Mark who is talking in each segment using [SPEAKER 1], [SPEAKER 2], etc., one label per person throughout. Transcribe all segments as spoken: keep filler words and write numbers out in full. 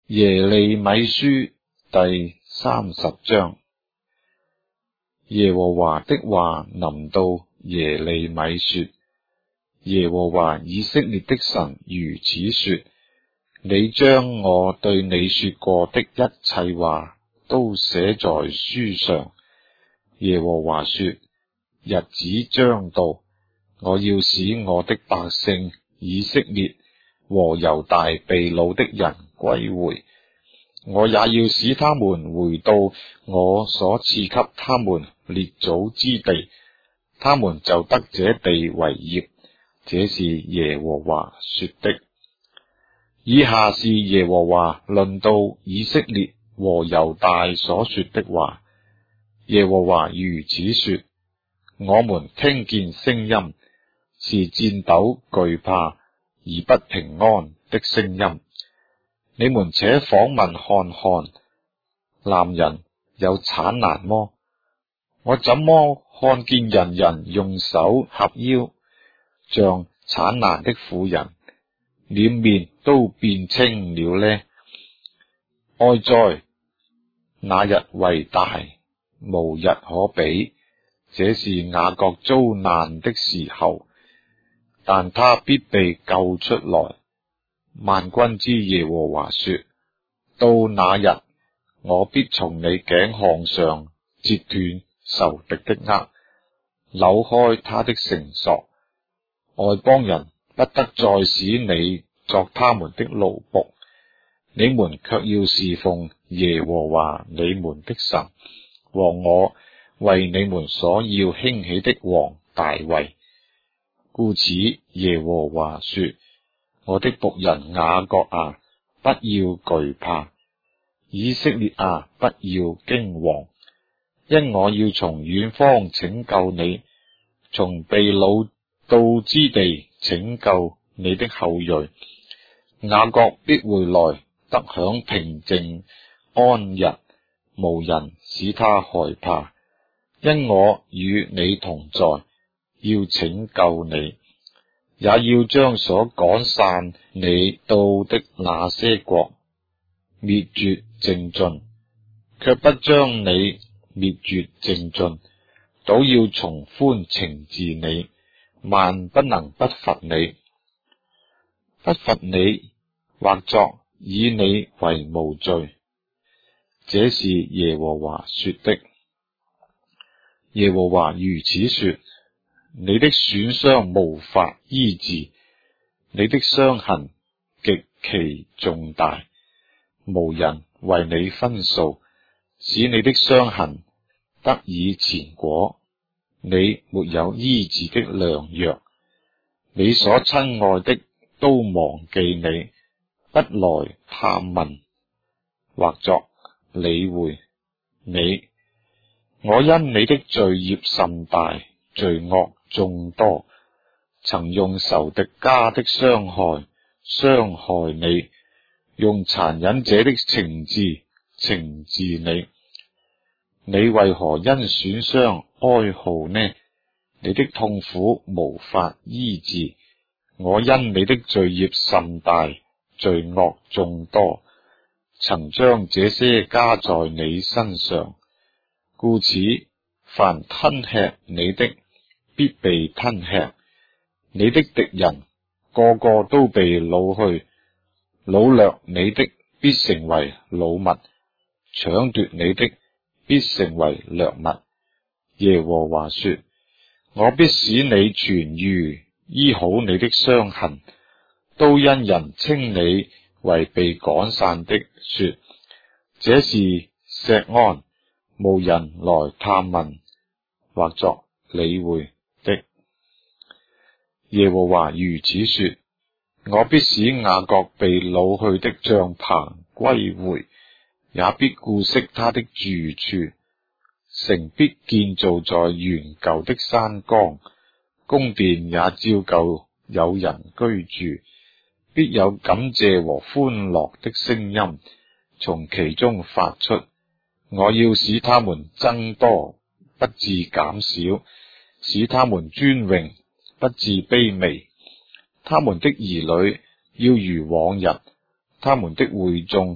[SPEAKER 1] 耶利米書第三十章。耶和華的話臨到耶利米說：耶和華以色列的神如此說，你將我對你說過的一切話都寫在書上。耶和華說：日子將到，我要使我的百姓以色列和猶大被擄的人歸回，我也要使他們回到我所賜給他們列祖之地，他們就得這地為業。這是耶和華說的。以下是耶和華論到以色列和猶大所說的話。耶和華如此說：我們聽見聲音，是顫抖懼怕而不平安的聲音。你們且訪問看看，男人有產難麼？我怎麼看見人人用手合腰，像產難的婦人，臉面都變青了呢？哀哉！那日為大，無日可比。這是雅各遭難的時候，但他必被救出來。萬軍之耶和華說：到那日，我必從你頸項上截斷仇敵的軛，扭開他的繩索。外邦人不得再使你作他們的奴僕，你們卻要侍奉耶和華你們的神和我為你們所要興起的王大衛。故此，耶和華說：我的僕人雅各啊，不要懼怕；以色列啊，不要驚惶，因我要從遠方拯救你，從被擄到之地拯救你的後裔。雅各必回來，得享平靜安逸，無人使他害怕，因我與你同在，要拯救你。也要將所趕散你到的那些國滅絕淨盡，卻不將你滅絕淨盡，倒要從寬懲治你，萬不能不罰你。不罰你，或作以你為無罪。這是耶和華說的。耶和華如此說：你的損傷無法醫治，你的傷痕極其重大，無人為你分數，使你的傷痕得以前果。你沒有醫治的良藥，你所親愛的都忘記你，不來探問，或作理會你。我因你的罪孽甚大，罪惡眾多，曾用仇敵家的傷害傷害你，用殘忍者的懲治懲治你。你為何因損傷哀號呢？你的痛苦無法醫治。我因你的罪孽甚大，罪惡眾多，曾將這些加在你身上。故此，凡吞吃你的，必被吞吃；你的敵人個個都被擄去，擄掠你的必成為擄物，搶奪你的必成為掠物。耶和華說：我必使你痊癒，醫好你的傷痕，都因人稱你為被趕散的，說這是錫安，無人來探問，或作理會的。耶和華如此說：我必使雅各被擄去的帳篷歸回，也必顧惜他的住處。城必建造在原舊的山崗，宮殿也照舊有人居住，必有感謝和歡樂的聲音從其中發出。我要使他們增多，不致減少；使他們尊榮，不致卑微。他們的兒女要如往日，他們的會眾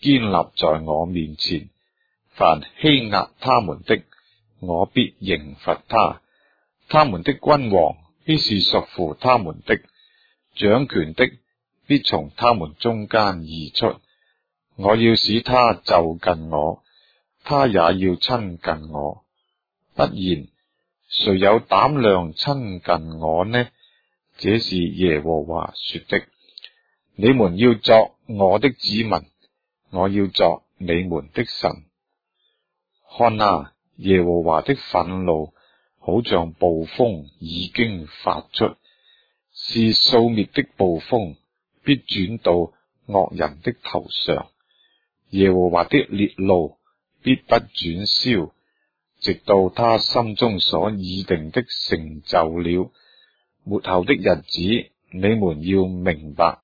[SPEAKER 1] 堅立在我面前。凡欺壓他們的，我必刑罰他；他們的君王必是屬乎他們的，掌權的必從他們中間而出。我要使他就近我，他也要親近我。不然，誰有膽量親近我呢？這是耶和華說的。你們要作我的子民，我要作你們的神。看啊，耶和華的憤怒好像暴風已經發出，是掃滅的暴風，必轉到惡人的頭上。耶和華的烈怒必不轉消，直到他心中所擬定的成就了。末後的日子，你們要明白，